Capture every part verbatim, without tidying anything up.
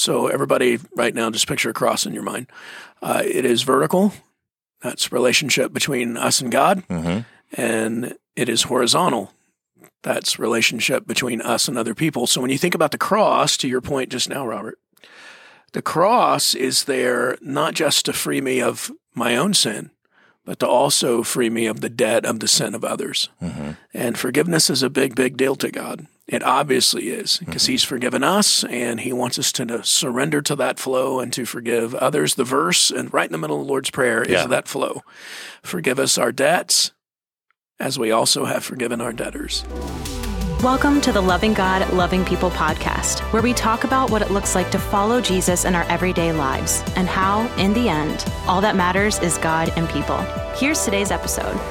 So everybody right now, just picture a cross in your mind. Uh, it is vertical. That's relationship between us and God. Mm-hmm. And it is horizontal. That's relationship between us and other people. So when you think about the cross, to your point just now, Robert, the cross is there not just to free me of my own sin, but to also free me of the debt of the sin of others. Mm-hmm. And forgiveness is a big, big deal to God. It obviously is, because mm-hmm. he's forgiven us, and he wants us to, to surrender to that flow and to forgive others. The verse, and right in the middle of the Lord's Prayer, yeah. is that flow. Forgive us our debts, as we also have forgiven our debtors. Welcome to the Loving God, Loving People podcast, where we talk about what it looks like to follow Jesus in our everyday lives and how, in the end, all that matters is God and people. Here's today's episode.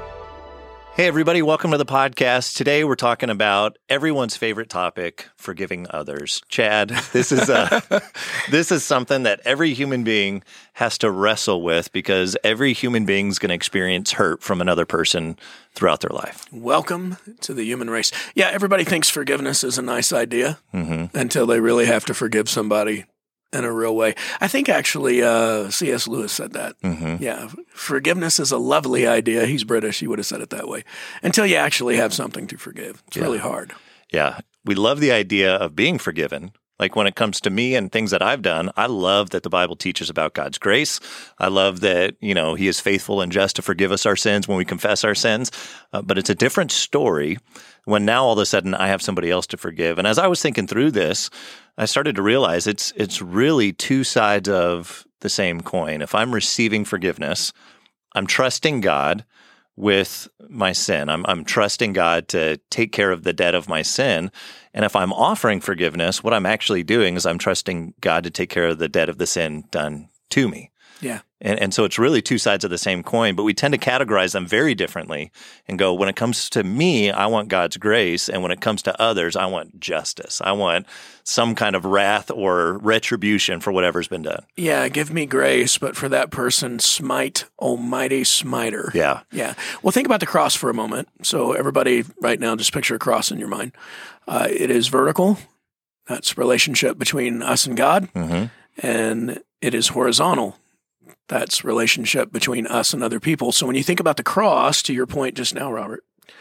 Hey, everybody. Welcome to the podcast. Today, we're talking about everyone's favorite topic, forgiving others. Chad, this is a, this is something that every human being has to wrestle with because every human being is going to experience hurt from another person throughout their life. Welcome to the human race. Yeah, everybody thinks forgiveness is a nice idea mm-hmm. until they really have to forgive somebody in a real way. I think actually uh, C S Lewis said that. Mm-hmm. Yeah, forgiveness is a lovely idea. He's British. He would have said it that way. Until you actually have something to forgive. It's yeah. really hard. Yeah. We love the idea of being forgiven. Like when it comes to me and things that I've done, I love that the Bible teaches about God's grace. I love that, you know, he is faithful and just to forgive us our sins when we confess our sins. Uh, but it's a different story when now all of a sudden I have somebody else to forgive. And as I was thinking through this, I started to realize it's it's really two sides of the same coin. If I'm receiving forgiveness, I'm trusting God with my sin. I'm I'm trusting God to take care of the debt of my sin. And if I'm offering forgiveness, what I'm actually doing is I'm trusting God to take care of the debt of the sin done to me. Yeah. And and so it's really two sides of the same coin, but we tend to categorize them very differently and go, when it comes to me, I want God's grace. And when it comes to others, I want justice. I want some kind of wrath or retribution for whatever's been done. Yeah, give me grace, but for that person, smite, almighty smiter. Yeah. Yeah. Well, think about the cross for a moment. So everybody right now, just picture a cross in your mind. Uh, it is vertical. That's relationship between us and God. Mm-hmm. And it is horizontal. That's relationship between us and other people. So when you think about the cross, to your point just now, Robert,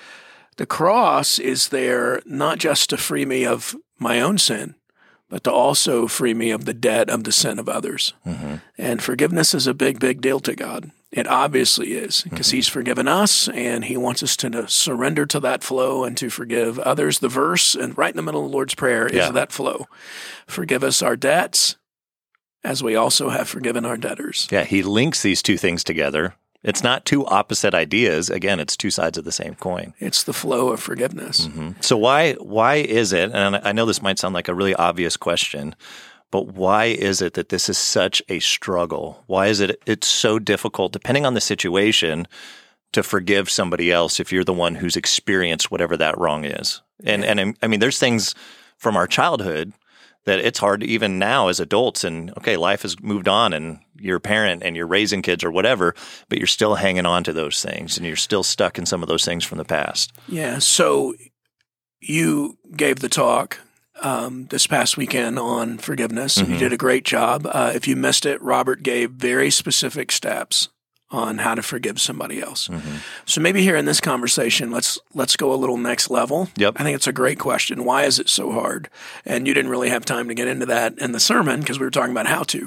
the cross is there not just to free me of my own sin, but to also free me of the debt of the sin of others. Mm-hmm. And forgiveness is a big, big deal to God. It obviously is, because mm-hmm. he's forgiven us, and he wants us to, to surrender to that flow and to forgive others. The verse, and right in the middle of the Lord's Prayer, yeah. is that flow. Forgive us our debts, as we also have forgiven our debtors. Yeah, he links these two things together. It's not two opposite ideas. Again, it's two sides of the same coin. It's the flow of forgiveness. Mm-hmm. So why why is it, and I know this might sound like a really obvious question, but why is it that this is such a struggle? Why is it it's so difficult, depending on the situation, to forgive somebody else if you're the one who's experienced whatever that wrong is? And yeah. and I mean, there's things from our childhood that it's hard even now as adults, and okay, life has moved on and you're a parent and you're raising kids or whatever, but you're still hanging on to those things and you're still stuck in some of those things from the past. Yeah. So you gave the talk um, this past weekend on forgiveness. Mm-hmm. You did a great job. Uh, if you missed it, Robert gave very specific steps on how to forgive somebody else. Mm-hmm. So maybe here in this conversation, let's let's go a little next level. Yep. I think it's a great question. Why is it so hard? And you didn't really have time to get into that in the sermon because we were talking about how to.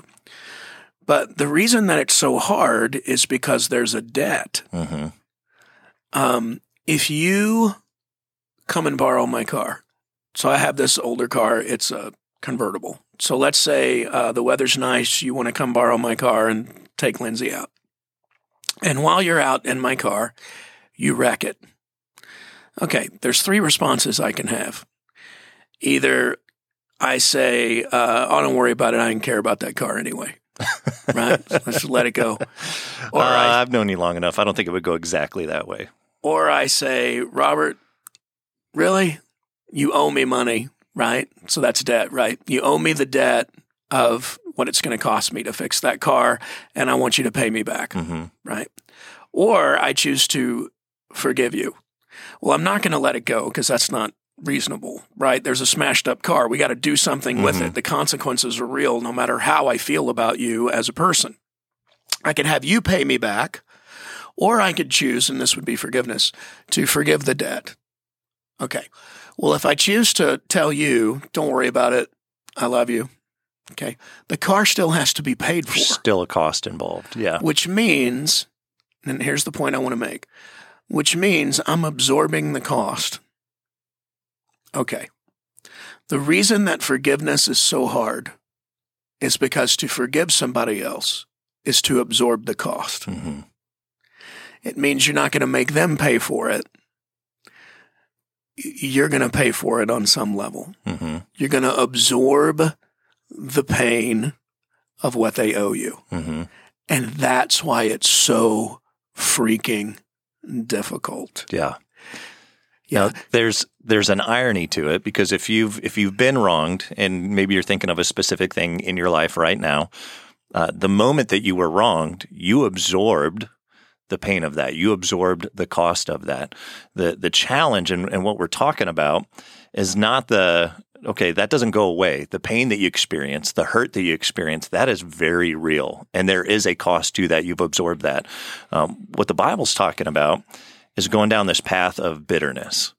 But the reason that it's so hard is because there's a debt. Mm-hmm. Um, if you come and borrow my car, so I have this older car, it's a convertible. So let's say uh, the weather's nice, you want to come borrow my car and take Lindsay out. And while you're out in my car, you wreck it. Okay, there's three responses I can have. Either I say, uh, oh, don't worry about it, I didn't care about that car anyway. Right? So let's just let it go. Or uh, I, I've known you long enough. I don't think it would go exactly that way. Or I say, Robert, really? You owe me money, right? So that's debt, right? You owe me the debt of what it's going to cost me to fix that car, and I want you to pay me back, mm-hmm. right? Or I choose to forgive you. Well, I'm not going to let it go because that's not reasonable, right? There's a smashed up car. We got to do something with Mm-hmm. it. The consequences are real no matter how I feel about you as a person. I could have you pay me back, or I could choose, and this would be forgiveness, to forgive the debt. Okay. Well, if I choose to tell you, don't worry about it, I love you, okay, the car still has to be paid for. There's still a cost involved. Yeah. Which means, and here's the point I want to make, which means I'm absorbing the cost. Okay. The reason that forgiveness is so hard is because to forgive somebody else is to absorb the cost. Mm-hmm. It means you're not going to make them pay for it. You're going to pay for it on some level. Mm-hmm. You're going to absorb the pain of what they owe you. Mm-hmm. And that's why it's so freaking difficult. Yeah. Yeah. Now, there's there's an irony to it, because if you've if you've been wronged, and maybe you're thinking of a specific thing in your life right now, uh, the moment that you were wronged, you absorbed the pain of that. You absorbed the cost of that. The the challenge and, and what we're talking about is not the, okay, that doesn't go away. The pain that you experience, the hurt that you experience, that is very real. And there is a cost to that. You've absorbed that. Um, what the Bible's talking about is going down this path of bitterness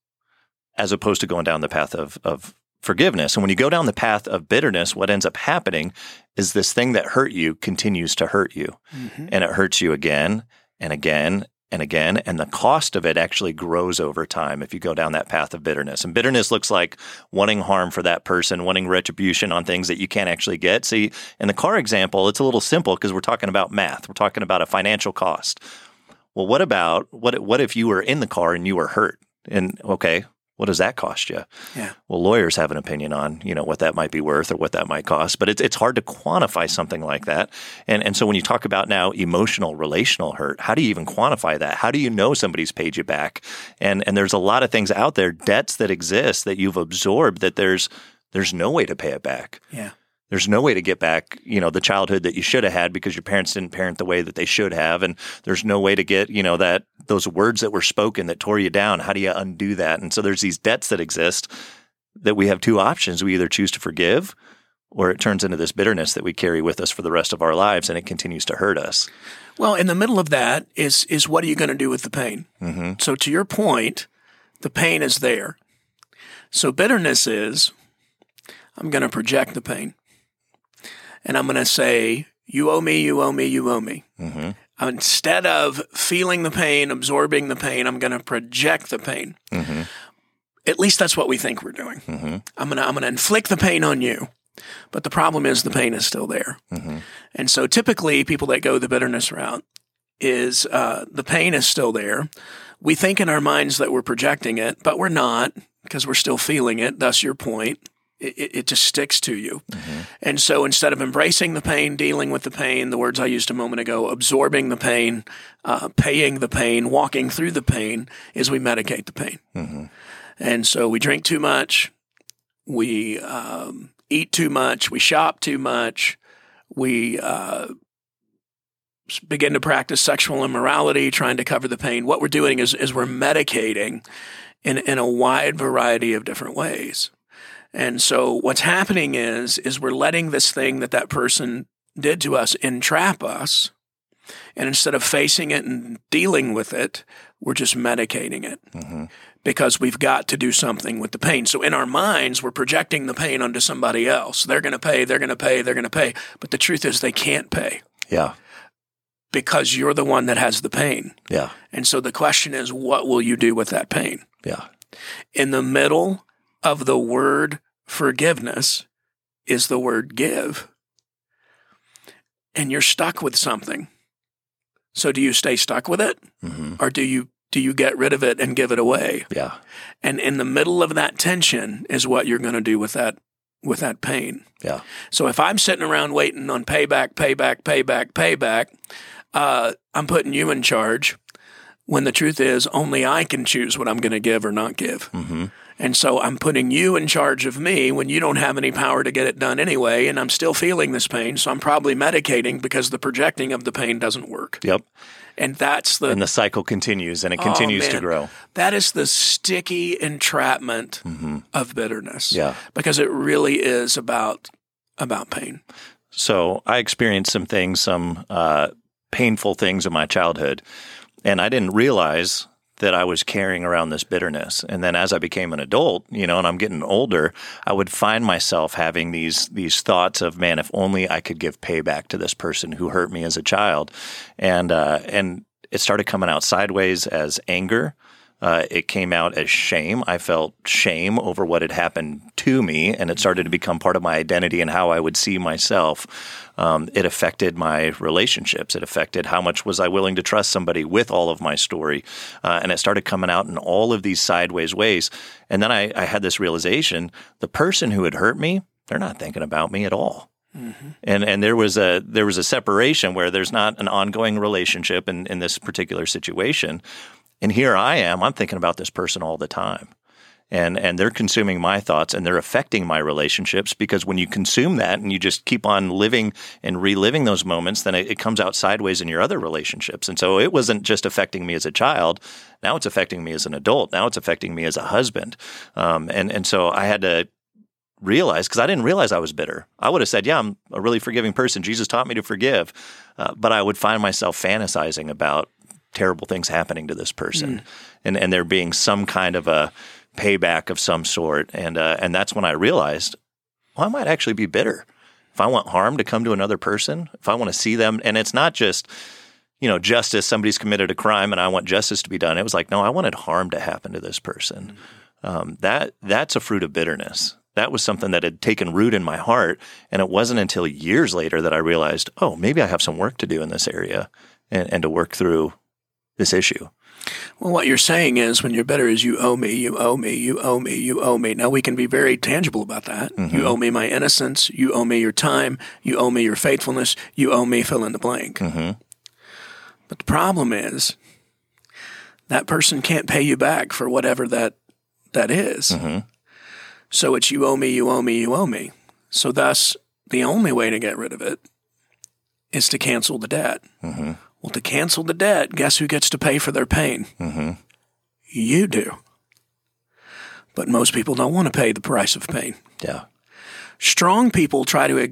as opposed to going down the path of, of forgiveness. And when you go down the path of bitterness, what ends up happening is this thing that hurt you continues to hurt you. Mm-hmm. And it hurts you again and again and again. And the cost of it actually grows over time if you go down that path of bitterness. And bitterness looks like wanting harm for that person, wanting retribution on things that you can't actually get. See, in the car example, it's a little simple because we're talking about math. We're talking about a financial cost. Well, what about, what what if you were in the car and you were hurt? And okay, what does that cost you? Yeah. Well, lawyers have an opinion on, you know, what that might be worth or what that might cost, but it's it's hard to quantify something like that. And and so when you talk about now emotional, relational hurt, how do you even quantify that? How do you know somebody's paid you back? And and there's a lot of things out there, debts that exist that you've absorbed that there's there's no way to pay it back. Yeah. There's no way to get back, you know, the childhood that you should have had because your parents didn't parent the way that they should have. And there's no way to get, you know, that those words that were spoken that tore you down. How do you undo that? And so there's these debts that exist that we have two options. We either choose to forgive, or it turns into this bitterness that we carry with us for the rest of our lives, and it continues to hurt us. Well, in the middle of that is is what are you going to do with the pain? Mm-hmm. So to your point, the pain is there. So bitterness is, I'm going to project the pain. And I'm going to say, you owe me, you owe me, you owe me. Mm-hmm. Instead of feeling the pain, absorbing the pain, I'm going to project the pain. Mm-hmm. At least that's what we think we're doing. Mm-hmm. I'm going to I'm going to inflict the pain on you. But the problem is the pain is still there. Mm-hmm. And so typically people that go the bitterness route is uh, the pain is still there. We think in our minds that we're projecting it, but we're not because we're still feeling it. That's your point. It, it just sticks to you. Mm-hmm. And so instead of embracing the pain, dealing with the pain, the words I used a moment ago, absorbing the pain, uh, paying the pain, walking through the pain, is we medicate the pain. Mm-hmm. And so we drink too much, we um, eat too much, we shop too much, we uh, begin to practice sexual immorality, trying to cover the pain. What we're doing is, is we're medicating in, in a wide variety of different ways. And so what's happening is, is we're letting this thing that that person did to us entrap us. And instead of facing it and dealing with it, we're just medicating it mm-hmm. because we've got to do something with the pain. So in our minds, we're projecting the pain onto somebody else. They're going to pay, they're going to pay, they're going to pay. But the truth is they can't pay. Yeah. Because you're the one that has the pain. Yeah. And so the question is, what will you do with that pain? Yeah. In the middle of the word forgiveness is the word give. And you're stuck with something. So do you stay stuck with it? Mm-hmm. Or do you do you get rid of it and give it away? Yeah. And in the middle of that tension is what you're going to do with that with that pain. Yeah. So if I'm sitting around waiting on payback, payback, payback, payback, uh, I'm putting you in charge when the truth is only I can choose what I'm going to give or not give. Mm-hmm. And so I'm putting you in charge of me when you don't have any power to get it done anyway, and I'm still feeling this pain, so I'm probably medicating because the projecting of the pain doesn't work. Yep. And that's the and the cycle continues, and it oh, continues man. to grow. That is the sticky entrapment Mm-hmm. of bitterness. Yeah. Because it really is about about pain. So I experienced some things, some uh, painful things in my childhood, and I didn't realize that I was carrying around this bitterness. And then as I became an adult, you know, and I'm getting older, I would find myself having these these thoughts of, man, if only I could give payback to this person who hurt me as a child. And uh, and it started coming out sideways as anger. Uh, it came out as shame. I felt shame over what had happened to me, and it started to become part of my identity and how I would see myself. Um, it affected my relationships. It affected how much was I willing to trust somebody with all of my story. Uh, and it started coming out in all of these sideways ways. And then I, I had this realization, the person who had hurt me, they're not thinking about me at all. Mm-hmm. And and there was a there was a separation where there's not an ongoing relationship in, in this particular situation. And here I am, I'm thinking about this person all the time. And and they're consuming my thoughts, and they're affecting my relationships, because when you consume that and you just keep on living and reliving those moments, then it, it comes out sideways in your other relationships. And so it wasn't just affecting me as a child. Now it's affecting me as an adult. Now it's affecting me as a husband. Um, and, and so I had to realize, because I didn't realize I was bitter. I would have said, yeah, I'm a really forgiving person. Jesus taught me to forgive. Uh, but I would find myself fantasizing about terrible things happening to this person, mm. and and there being some kind of a payback of some sort, and uh, and that's when I realized, well, I might actually be bitter. If I want harm to come to another person, if I want to see them, and it's not just, you know, justice. Somebody's committed a crime, and I want justice to be done. It was like, no, I wanted harm to happen to this person. Mm. Um, that that's a fruit of bitterness. That was something that had taken root in my heart, and it wasn't until years later that I realized, oh, maybe I have some work to do in this area, and, and to work through this issue. Well, what you're saying is, when you're bitter, is you owe me, you owe me, you owe me, you owe me. Now, we can be very tangible about that. Mm-hmm. You owe me my innocence. You owe me your time. You owe me your faithfulness. You owe me fill in the blank. Mm-hmm. But the problem is, that person can't pay you back for whatever that that is. Mm-hmm. So it's you owe me, you owe me, you owe me. So thus, the only way to get rid of it is to cancel the debt. Mm-hmm. Well, to cancel the debt, guess who gets to pay for their pain? Mm-hmm. You do. But most people don't want to pay the price of pain. Yeah. Strong people try to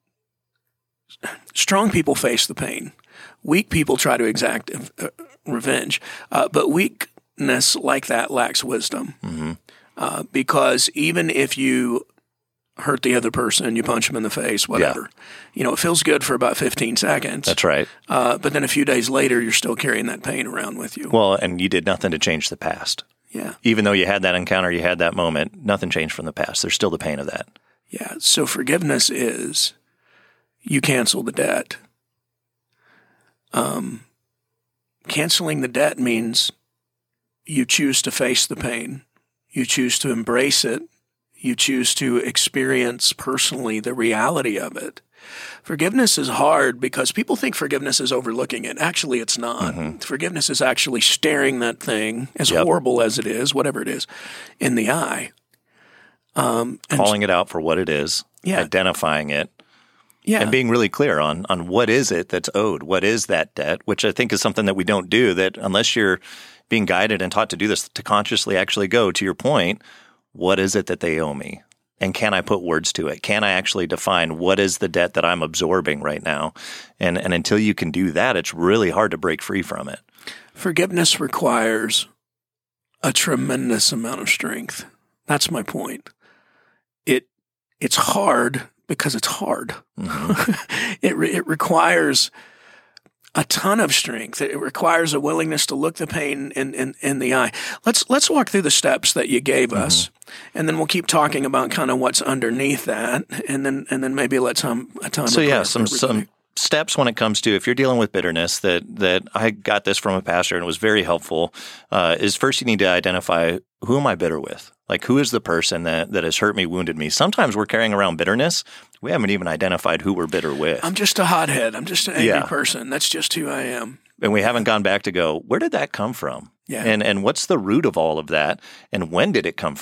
– strong people face the pain. Weak people try to exact uh, revenge. Uh, but weakness like that lacks wisdom. Mm-hmm. Uh, because even if you – hurt the other person, you punch them in the face, whatever. Yeah. You know, it feels good for about fifteen seconds. That's right. Uh, but then a few days later, you're still carrying that pain around with you. Well, and you did nothing to change the past. Yeah. Even though you had that encounter, you had that moment, nothing changed from the past. There's still the pain of that. Yeah. So forgiveness is you cancel the debt. Um, canceling the debt means you choose to face the pain. You choose to embrace it. You choose to experience personally the reality of it. Forgiveness is hard because people think forgiveness is overlooking it. Actually, it's not. Mm-hmm. Forgiveness is actually staring that thing, as yep. horrible as it is, whatever it is, in the eye. Um, Calling it out for what it is, yeah. identifying it, yeah. and being really clear on, on what is it that's owed, what is that debt, which I think is something that we don't do, that unless you're being guided and taught to do this, to consciously actually go to your point, what is it that they owe me? And can I put words to it? Can I actually define what is the debt that I'm absorbing right now? And and until you can do that, it's really hard to break free from it. Forgiveness requires a tremendous amount of strength. That's my point. It it's hard because it's hard. Mm-hmm. it re- it requires a ton of strength. It requires a willingness to look the pain in, in, in the eye. Let's let's walk through the steps that you gave mm-hmm. us, and then we'll keep talking about kind of what's underneath that, and then and then maybe let's um a time. So yeah, some some steps when it comes to if you're dealing with bitterness that that I got this from a pastor and it was very helpful. Uh, is first you need to identify, who am I bitter with? Like, who is the person that, that has hurt me, wounded me? Sometimes we're carrying around bitterness. We haven't even identified who we're bitter with. I'm just a hothead. I'm just an angry yeah. person. That's just who I am. And we haven't gone back to go, where did that come from? Yeah. And and what's the root of all of that? And when did it come from?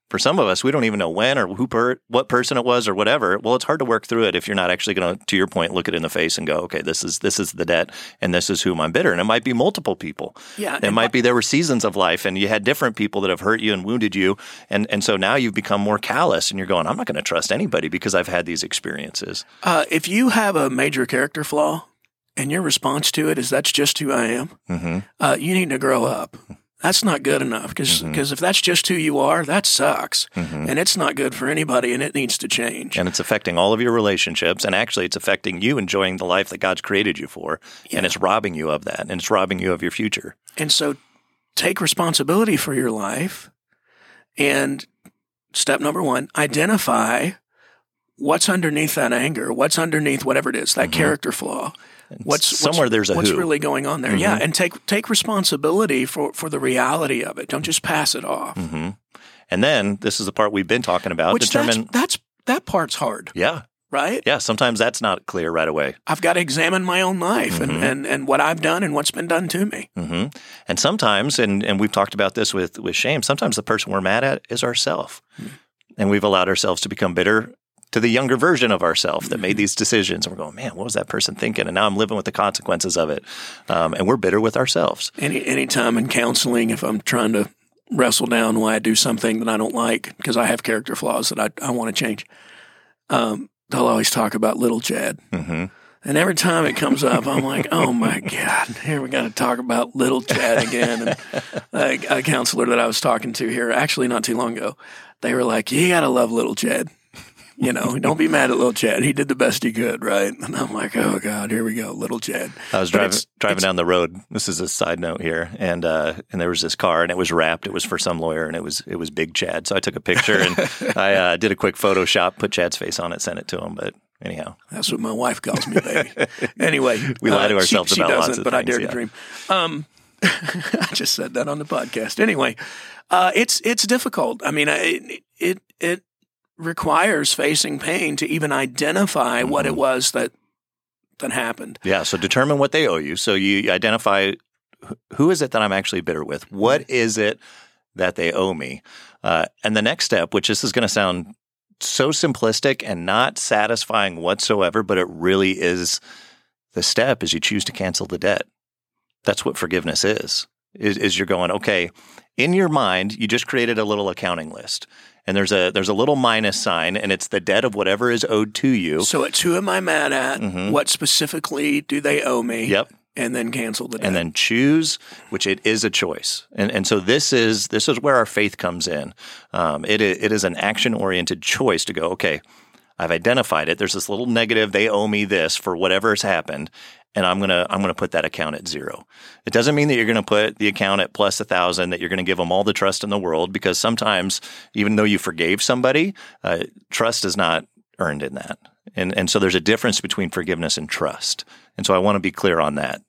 For some of us, we don't even know when or who per, what person it was or whatever. Well, it's hard to work through it if you're not actually going to, to your point, look it in the face and go, okay, this is this is the debt and this is whom I'm bitter. And it might be multiple people. Yeah, it might be there were seasons of life and you had different people that have hurt you and wounded you. And, and so now you've become more callous and you're going, I'm not going to trust anybody because I've had these experiences. Uh, if you have a major character flaw and your response to it is that's just who I am, Mm-hmm. uh, you need to grow up. That's not good enough because Mhm. if that's just who you are, that sucks. Mhm. And it's not good for anybody and it needs to change. And it's affecting all of your relationships. And actually, it's affecting you enjoying the life that God's created you for. Yeah. And it's robbing you of that. And it's robbing you of your future. And so take responsibility for your life. And step number one, identify what's underneath that anger, what's underneath whatever it is, that Mhm. character flaw. What's Somewhere what's, there's a what's who. really going on there? Mhm. Yeah, and take take responsibility for, for the reality of it. Don't just pass it off. hmm And then this is the part we've been talking about. Which determine. that's, that's that part's hard, yeah. right? Yeah. Sometimes that's not clear right away. I've got to examine my own life Mhm. and, and, and what I've done and what's been done to me. hmm And sometimes, and, and we've talked about this with, with shame, sometimes the person we're mad at is ourselves. Hmm. And we've allowed ourselves to become bitter to the younger version of ourselves that made Mm-hmm. these decisions. And we're going, man, what was that person thinking? And now I'm living with the consequences of it. Um, and we're bitter with ourselves. Any any time in counseling, if I'm trying to wrestle down why I do something that I don't like because I have character flaws that I, I want to change, um, they'll always talk about little Chad. hmm And every time it comes up, I'm like, oh my God, here we got to talk about little Chad again. And a, a counselor that I was talking to here, actually not too long ago, they were like, you got to love little Chad. You know, don't be mad at little Chad. He did the best he could, right? And I'm like, oh God, here we go, little Chad. I was But driving it's- driving it's- down the road. This is a side note here, and uh, and there was this car, and it was wrapped. It was for some lawyer, and it was it was Big Chad. So I took a picture, and I uh, did a quick Photoshop, put Chad's face on it, sent it to him. But anyhow, That's what my wife calls me, baby. Anyway, We lie to uh, ourselves she, she about lots doesn't, of but I things, dare yeah. to dream. Um, I just said that on the podcast. Anyway, uh, it's it's difficult. I mean, it it it requires facing pain to even identify what it was that that happened. yeah. So determine what they owe you. So you identify wh- who is it that I'm actually bitter with. What is it that they owe me? Uh, and the next step, which this is going to sound so simplistic and not satisfying whatsoever, but it really is the step, is you choose to cancel the debt. That's what forgiveness is, is, is you're going, okay, in your mind, you just created a little accounting list. And there's a there's a little minus sign, and it's the debt of whatever is owed to you. So it's who am I mad at? Mhm. What specifically do they owe me? Yep. And then cancel the debt. And then choose, which it is a choice. And and so this is this is where our faith comes in. Um, it, i- it is an action-oriented choice to go, okay, I've identified it. There's this little negative. They owe me this for whatever has happened. And I'm going to I'm going to put that account at zero. It doesn't mean that you're going to put the account at plus a thousand, that you're going to give them all the trust in the world, because sometimes, even though you forgave somebody, uh, trust is not earned in that. And and so there's a difference between forgiveness and trust. And so I want to be clear on that.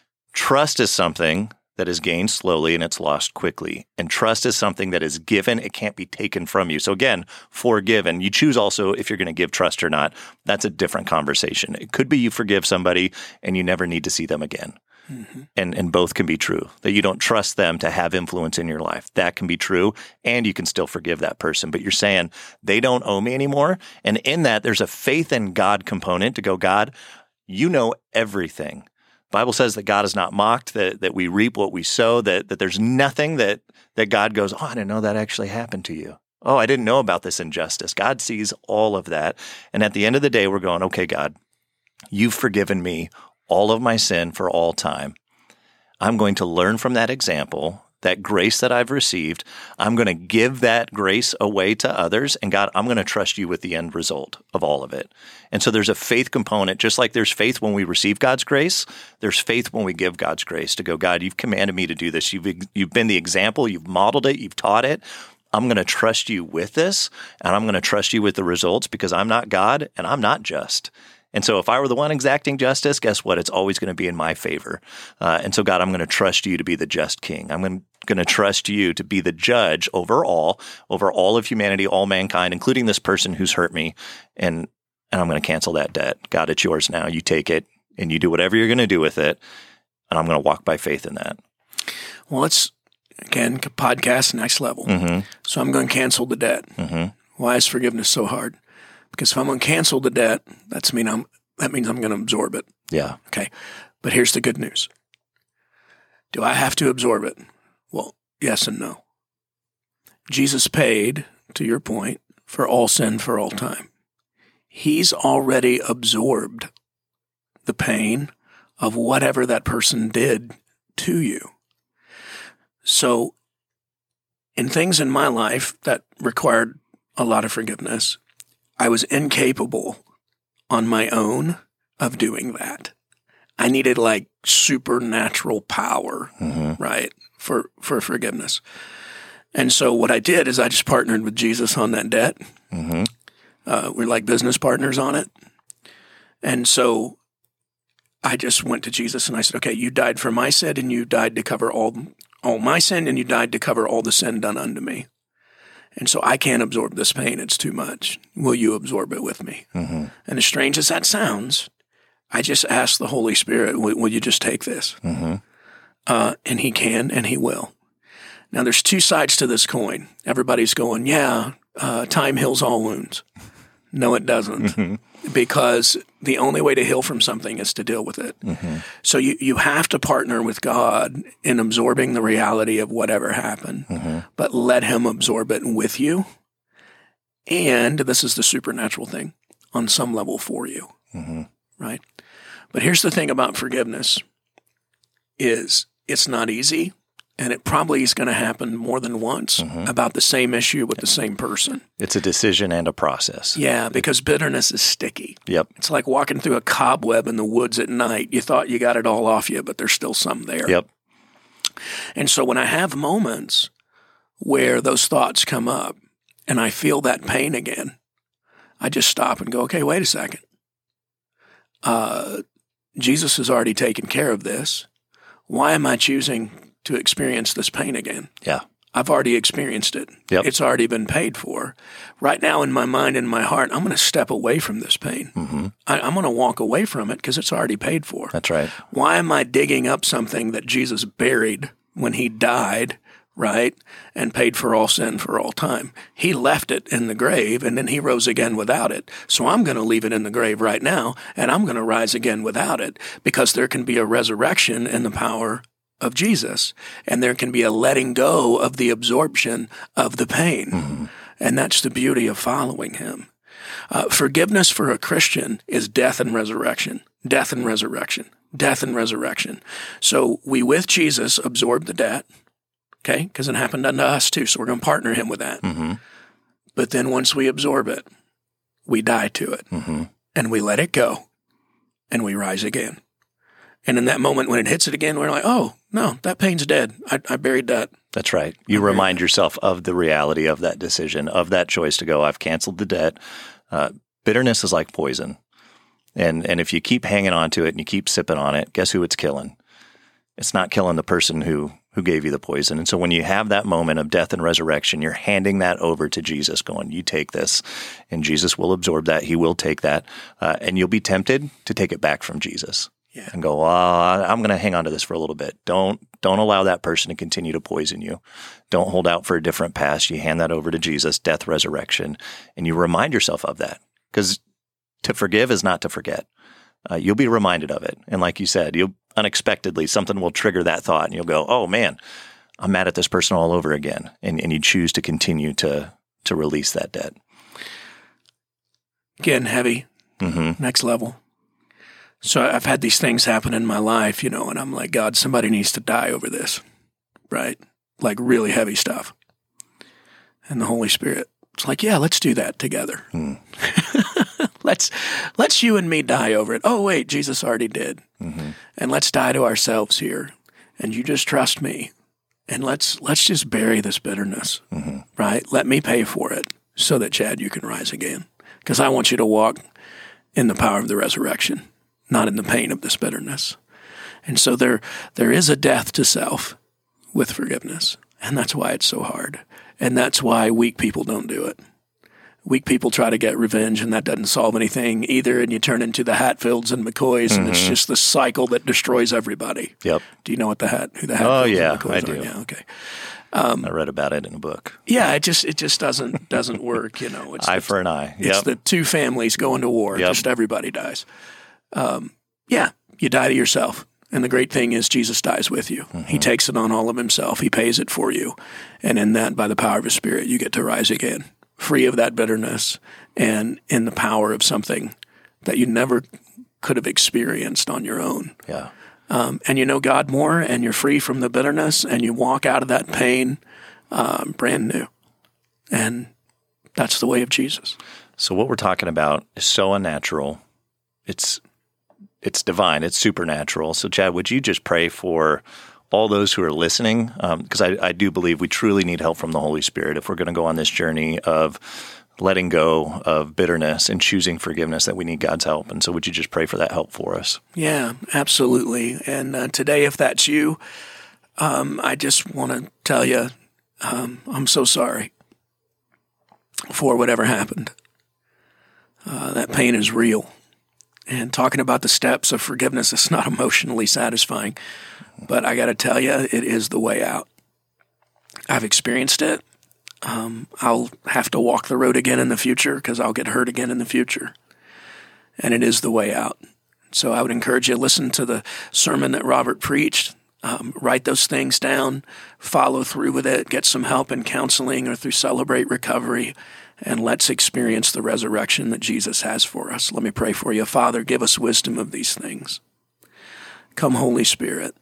Trust is something that is gained slowly and it's lost quickly. And trust is something that is given. It can't be taken from you. So again, forgiven. You choose also if you're going to give trust or not. That's a different conversation. It could be you forgive somebody and you never need to see them again. Mm-hmm. And and both can be true, that you don't trust them to have influence in your life. That can be true, and you can still forgive that person. But you're saying, they don't owe me anymore. And in that, there's a faith in God component to go, God, you know everything. The Bible says that God is not mocked, that that we reap what we sow, that that there's nothing that that God goes, oh, I didn't know that actually happened to you. Oh, I didn't know about this injustice. God sees all of that. And at the end of the day, we're going, okay, God, you've forgiven me all of my sin for all time. I'm going to learn from that example, that grace that I've received. I'm going to give that grace away to others. And God, I'm going to trust you with the end result of all of it. And so there's a faith component, just like there's faith when we receive God's grace, there's faith when we give God's grace to go, God, you've commanded me to do this. You've, you've been the example. You've modeled it. You've taught it. I'm going to trust you with this, and I'm going to trust you with the results, because I'm not God and I'm not just. And so if I were the one exacting justice, guess what? It's always going to be in my favor. Uh, and so, God, I'm going to trust you to be the just king. I'm going to trust you to be the judge over all, over all of humanity, all mankind, including this person who's hurt me. And, and I'm going to cancel that debt. God, it's yours now. You take it and you do whatever you're going to do with it. And I'm going to walk by faith in that. Well, let's Again, podcast next level. Mm-hmm. So I'm going to cancel the debt. Mm-hmm. Why is forgiveness so hard? Because if I'm going to cancel the debt, that's mean I'm, that means I'm going to absorb it. Yeah. Okay. But here's the good news. Do I have to absorb it? Well, yes and no. Jesus paid, to your point, for all sin for all time. He's already absorbed the pain of whatever that person did to you. So in things in my life that required a lot of forgiveness, I was incapable on my own of doing that. I needed like supernatural power, mm-hmm. right, for, for forgiveness. And so what I did is I just partnered with Jesus on that debt. Mm-hmm. Uh, we're like business partners on it. And so I just went to Jesus and I said, okay, you died for my sin and you died to cover all, all my sin and you died to cover all the sin done unto me. And so I can't absorb this pain. It's too much. Will you absorb it with me? Mm-hmm. And as strange as that sounds, I just asked the Holy Spirit, will, will you just take this? Mm-hmm. Uh, and he can and he will. Now, there's two sides to this coin. Everybody's going, yeah, uh, time heals all wounds. No, it doesn't. Mm-hmm. Because the only way to heal from something is to deal with it. Mm-hmm. So you, you have to partner with God in absorbing the reality of whatever happened, mm-hmm. but let him absorb it with you. And this is the supernatural thing, on some level for you, mm-hmm. right? But here's the thing about forgiveness is it's not easy. And it probably is going to happen more than once mm-hmm. about the same issue with the same person. It's a decision and a process. Yeah, because bitterness is sticky. Yep. It's like walking through a cobweb in the woods at night. You thought you got it all off you, but there's still some there. Yep. And so when I have moments where those thoughts come up and I feel that pain again, I just stop and go, okay, wait a second. Uh, Jesus has already taken care of this. Why am I choosing to experience this pain again? Yeah. I've already experienced it. Yep. It's already been paid for. Right now in my mind and my heart, I'm going to step away from this pain. Mm-hmm. I, I'm going to walk away from it because it's already paid for. That's right. Why am I digging up something that Jesus buried when he died, right, and paid for all sin for all time? He left it in the grave, and then he rose again without it. So I'm going to leave it in the grave right now, and I'm going to rise again without it because there can be a resurrection in the power of Jesus, and there can be a letting go of the absorption of the pain. Mm-hmm. And that's the beauty of following him. Uh, forgiveness for a Christian is death and resurrection, death and resurrection, death and resurrection. So we, with Jesus, absorb the debt, okay, because it happened unto us too, so we're going to partner him with that. Mm-hmm. But then once we absorb it, we die to it, mm-hmm. and we let it go, and we rise again. And in that moment when it hits it again, we're like, oh, no, that pain's dead. I, I buried that. That's right. You I remind yourself of the reality of that decision, of that choice to go, I've canceled the debt. Uh, bitterness is like poison. And and if you keep hanging on to it and you keep sipping on it, guess who it's killing? It's not killing the person who who gave you the poison. And so when you have that moment of death and resurrection, you're handing that over to Jesus, going, you take this, and Jesus will absorb that. He will take that, uh, and you'll be tempted to take it back from Jesus. Yeah. And go, well, I'm going to hang on to this for a little bit. Don't don't allow that person to continue to poison you. Don't hold out for a different past. You hand that over to Jesus, death, resurrection, and you remind yourself of that. Because to forgive is not to forget. Uh, you'll be reminded of it. And like you said, you'll unexpectedly, something will trigger that thought, and you'll go, oh, man, I'm mad at this person all over again. And, and you choose to continue to to release that debt. Getting heavy, Mm-hmm. next level. So I've had these things happen in my life, you know, and I'm like, God, somebody needs to die over this, right? Like really heavy stuff. And the Holy Spirit, it's like, yeah, let's do that together. Mm. let's let's you and me die over it. Oh, wait, Jesus already did. Mm-hmm. And let's die to ourselves here. And you just trust me. And let's let's just bury this bitterness, Mm-hmm. right? Let me pay for it so that, Chad, you can rise again. Because I want you to walk in the power of the resurrection, not in the pain of this bitterness. And so there there is a death to self with forgiveness, and that's why it's so hard. And that's why weak people don't do it. Weak people try to get revenge, and that doesn't solve anything either. And you turn into the Hatfields and McCoys, mm-hmm. and it's just the cycle that destroys everybody. Yep. Do you know what the hat? Who the Hatfields oh yeah, and McCoys I do. Are? Yeah. Okay. Um, I read about it in a book. Yeah, it just it just doesn't doesn't work. You know, it's eye the, for an eye. Yep. It's the two families going to war. Yep. Just everybody dies. Um, yeah, you die to yourself. And the great thing is Jesus dies with you. Mm-hmm. He takes it on all of himself. He pays it for you. And in that, by the power of his Spirit, you get to rise again, free of that bitterness and in the power of something that you never could have experienced on your own. Yeah. Um, and you know God more, and you're free from the bitterness, and you walk out of that pain um, brand new. And that's the way of Jesus. So what we're talking about is so unnatural. It's It's divine. It's supernatural. So, Chad, would you just pray for all those who are listening? Because um, I, I do believe we truly need help from the Holy Spirit if we're going to go on this journey of letting go of bitterness and choosing forgiveness, that we need God's help. And so would you just pray for that help for us? Yeah, absolutely. And uh, today, if that's you, um, I just want to tell you, um, I'm so sorry for whatever happened. Uh, that pain is real. And talking about the steps of forgiveness, it's not emotionally satisfying. But I got to tell you, it is the way out. I've experienced it. Um, I'll have to walk the road again in the future because I'll get hurt again in the future. And it is the way out. So I would encourage you to listen to the sermon that Robert preached. Um, write those things down, follow through with it, get some help in counseling or through Celebrate Recovery, and let's experience the resurrection that Jesus has for us. Let me pray for you. Father, give us wisdom of these things. Come, Holy Spirit.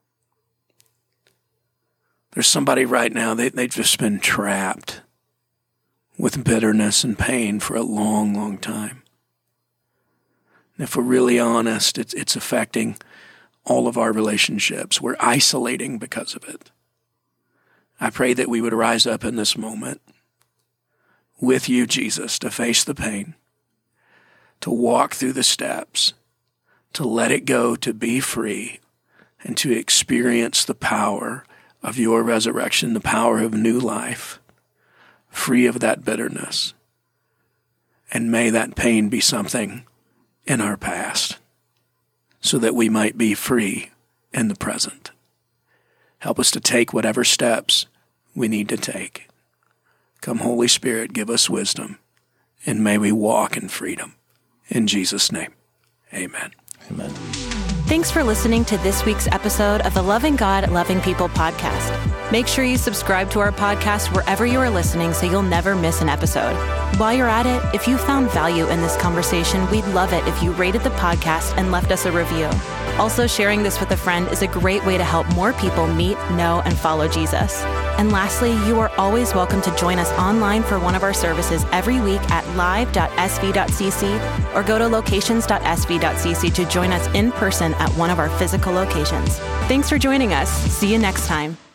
There's somebody right now, they, they've just been trapped with bitterness and pain for a long, long time. And if we're really honest, it's, it's affecting all of our relationships. We're isolating because of it. I pray that we would rise up in this moment with you, Jesus, to face the pain, to walk through the steps, to let it go, to be free, and to experience the power of your resurrection, the power of new life, free of that bitterness. And may that pain be something in our past, so that we might be free in the present. Help us to take whatever steps we need to take. Come, Holy Spirit, give us wisdom, and may we walk in freedom. In Jesus' name, amen. Amen. Thanks for listening to this week's episode of the Loving God, Loving People podcast. Make sure you subscribe to our podcast wherever you are listening so you'll never miss an episode. While you're at it, if you found value in this conversation, we'd love it if you rated the podcast and left us a review. Also, sharing this with a friend is a great way to help more people meet, know, and follow Jesus. And lastly, you are always welcome to join us online for one of our services every week at live dot s v dot c c or go to locations dot s v dot c c to join us in person at one of our physical locations. Thanks for joining us. See you next time.